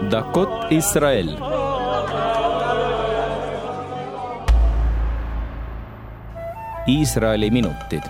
דקות ישראל. Iisraeli minutid.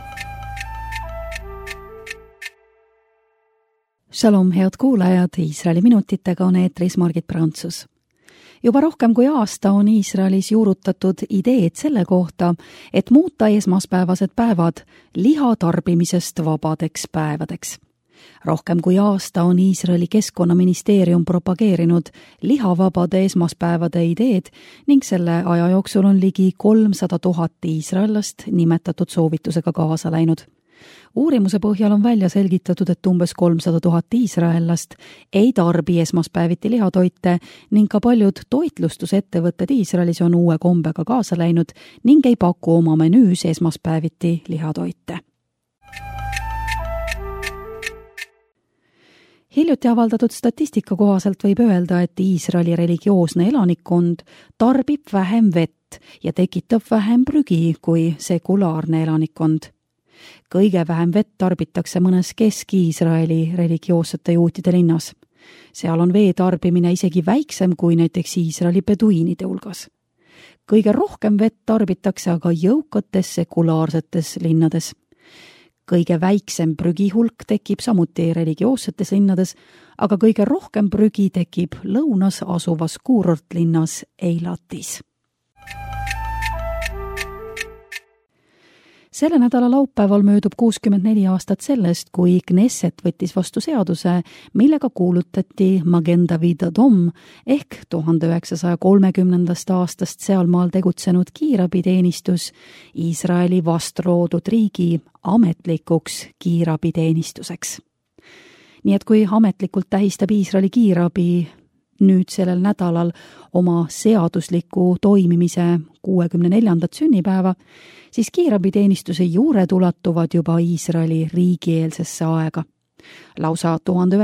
Shalom, head kuulajad, Iisraeli minutitega on eetris Margit Prantsus. Juba rohkem kui aasta on Iisraelis juurutatud ideed selle kohta, et muuta esmaspäevased päevad liha tarbimisest vabadeks päevadeks. Rohkem kui aasta on Iisraeli keskkonnaministeerium propageerinud lihavabade esmaspäevade ideed ning selle aja jooksul on ligi 300 000 iisraellast nimetatud soovitusega kaasa läinud. Uurimuse põhjal on välja selgitatud, et umbes 300 000 iisraellast ei tarbi esmaspäeviti lihatoite ning ka paljud toitlustusettevõtted Iisraelis on uue kombega kaasa läinud ning ei paku oma menüüs esmaspäeviti lihatoite. Hiljuti avaldatud statistika kohaselt võib öelda, et Iisraeli religioosne elanikkond tarbib vähem vett ja tekitab vähem prügi kui sekulaarne elanikkond. Kõige vähem vett tarbitakse mõnes Kesk-Iisraeli religioossete juutide linnas. Seal on vee tarbimine isegi väiksem kui näiteks Iisraeli beduiinide hulgas. Kõige rohkem vett tarbitakse aga jõukates sekulaarsetes linnades. Kõige väiksem prügihulk tekib samuti religioossetes linnades, aga kõige rohkem prügi tekib lõunas asuvas kuurortlinnas Eilatis. Selle nädala laupäeval möödub 64 aastat sellest, kui Knesset võttis vastu seaduse, millega kuulutati Magen David Adom ehk 1930. aastast sealmaal tegutsenud kiirabiteenistus Iisraeli vastloodud riigi ametlikuks kiirabiteenistuseks. Nii et kui ametlikult tähistab Iisraeli kiirabi nüüd sellel nädalal oma seadusliku toimimise 64. sünnipäeva, siis kiirabiteenistuse juured ulatuvad juba Iisraeli riigieelsesse aega. Lausa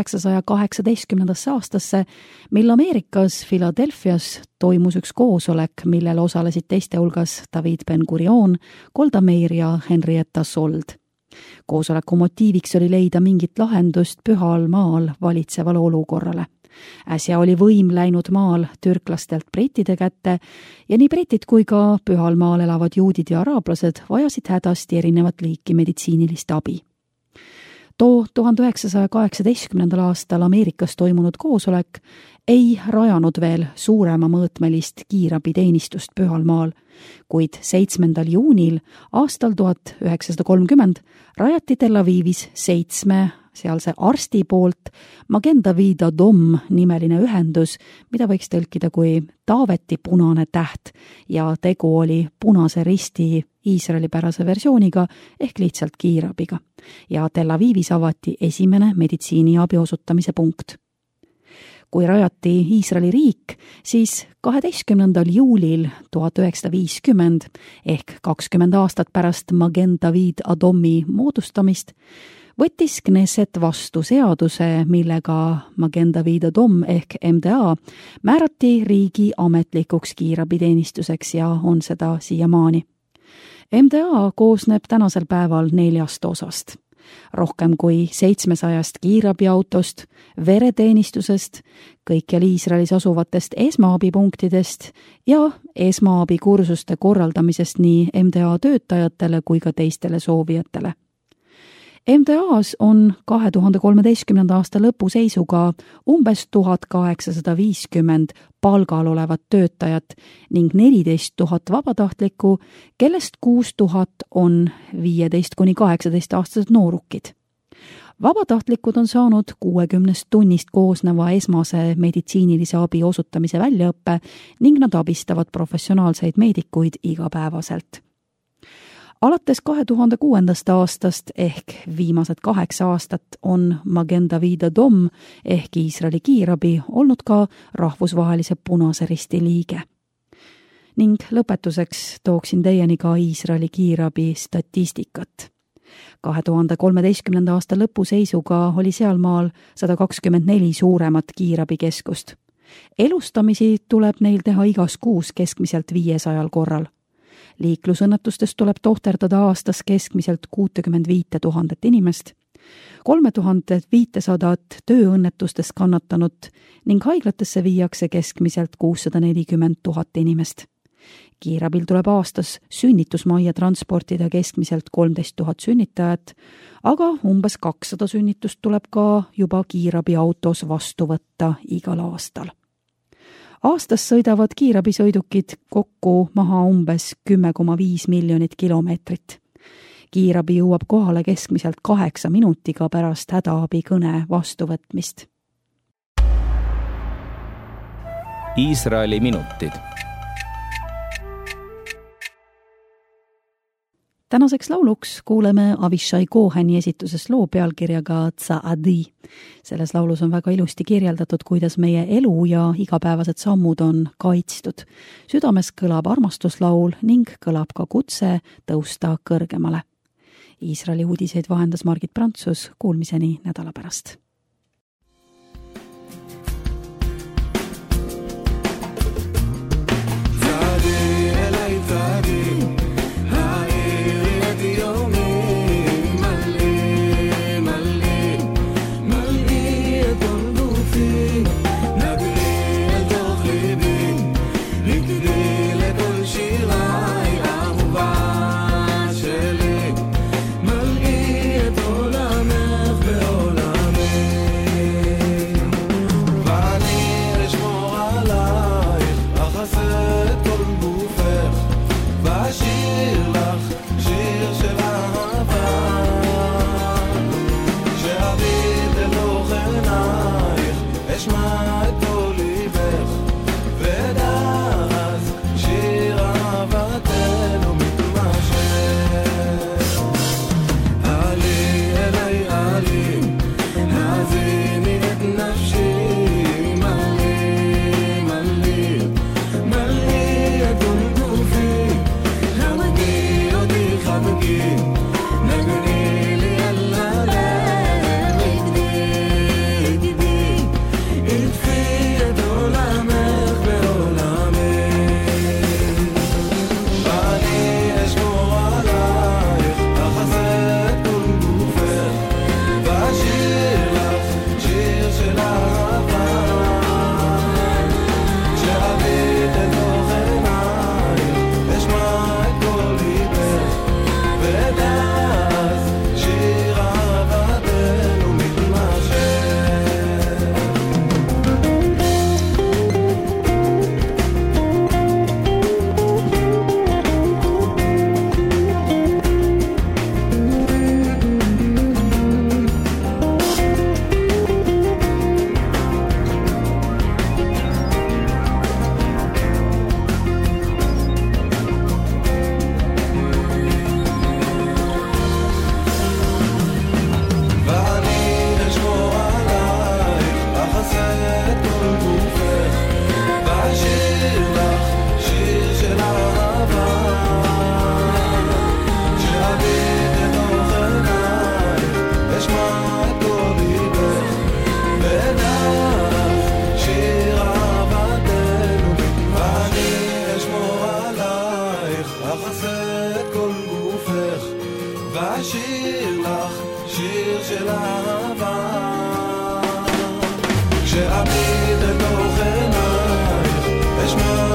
1918. aastasse, mil Ameerikas Philadelphias toimus üks koosolek, millel osalesid teiste hulgas David Ben-Gurion, Golda Meir ja Henrietta Sold. Koosoleku motiiviks oli leida mingit lahendust pühal maal valitsevale olukorrale. Äsja oli võim läinud maal türklastelt brittide kätte ja nii britid kui ka pühal maal elavad juudid ja araablased vajasid hädasti erinevat liiki meditsiinilist abi. Too 1918. aastal Ameerikas toimunud koosolek ei rajanud veel suurema mõõtmelist kiirabiteenistust pühal maal, kuid 7. juunil aastal 1930 rajati Tel Avivis 7 sealse arsti poolt Magen David Adom nimeline ühendus, mida võiks tõlkida kui Taaveti punane täht ja tegu oli Punase Risti Iisraeli pärase versiooniga ehk lihtsalt kiirabiga. Ja Tel Avivis avati esimene meditsiiniabi osutamise punkt. Kui rajati Iisraeli riik, siis 12. juulil 1950 ehk 20 aastat pärast Magen David Adomi moodustamist võttis Knesset vastu seaduse, millega Magen David Adom ehk MDA määrati riigi ametlikuks kiirabiteenistuseks ja on seda siiamaani. MDA koosneb tänasel päeval 4 osast. Rohkem kui 700 kiirabiautost, vereteenistusest, kõikjal Iisraelis asuvatest esmaabipunktidest ja esmaabikursuste korraldamisest nii MDA töötajatele kui ka teistele soovijatele. MDA-s on 2013. aasta lõpu seisuga umbes 1850 palgal olevat töötajat ning 14 000 vabatahtlikku, kellest 6000 on 15–18-aastased noorukid. Vabatahtlikud on saanud 60 tunnist koosneva esmase meditsiinilise abi osutamise väljaõppe ning nad abistavad professionaalseid meedikuid igapäevaselt. Alates 2006. aastast ehk viimased 8 aastat on Magen David Adom ehk Iisraeli kiirabi olnud ka rahvusvahelise Punase Risti liige. Ning lõpetuseks tooksin teieni ka Iisraeli kiirabi statistikat. 2013. aasta lõpu seisuga oli sealmaal 124 suuremat kiirabikeskust. Elustamisi tuleb neil teha igas kuus keskmiselt 500 korral. Liiklusõnnetustest tuleb tohterdada aastas keskmiselt 65 000 inimest 3500 tööõnnetustes kannatanut ning haiglatesse viiakse keskmiselt 640 000 inimest. Kiirabil tuleb aastas sünnitusmajja transportida keskmiselt 13 000 sünnitajat, aga umbes 200 sünnitust tuleb ka juba kiirabiautos vastu võtta igal aastal. Aastas sõidavad kiirabisõidukid kokku maha umbes 10,5 miljonit kilomeetrit. Kiirabi jõuab kohale keskmiselt 8 minutiga pärast hädaabikõne vastuvõtmist. Iisraeli minutid. Tänaseks lauluks kuuleme Avishai Coheni esituses loo pealkirjaga Tsaadi. Selles laulus on väga ilusti kirjeldatud, kuidas meie elu ja igapäevased sammud on kaitstud. Südames kõlab armastuslaul ning kõlab ka kutse tõusta kõrgemale. Iisraeli uudiseid vahendas Margit Prantsus, kuulmiseni nädala pärast. ואשיר לך שיר של אהבה כשאביט אל תוך עינייך אשמע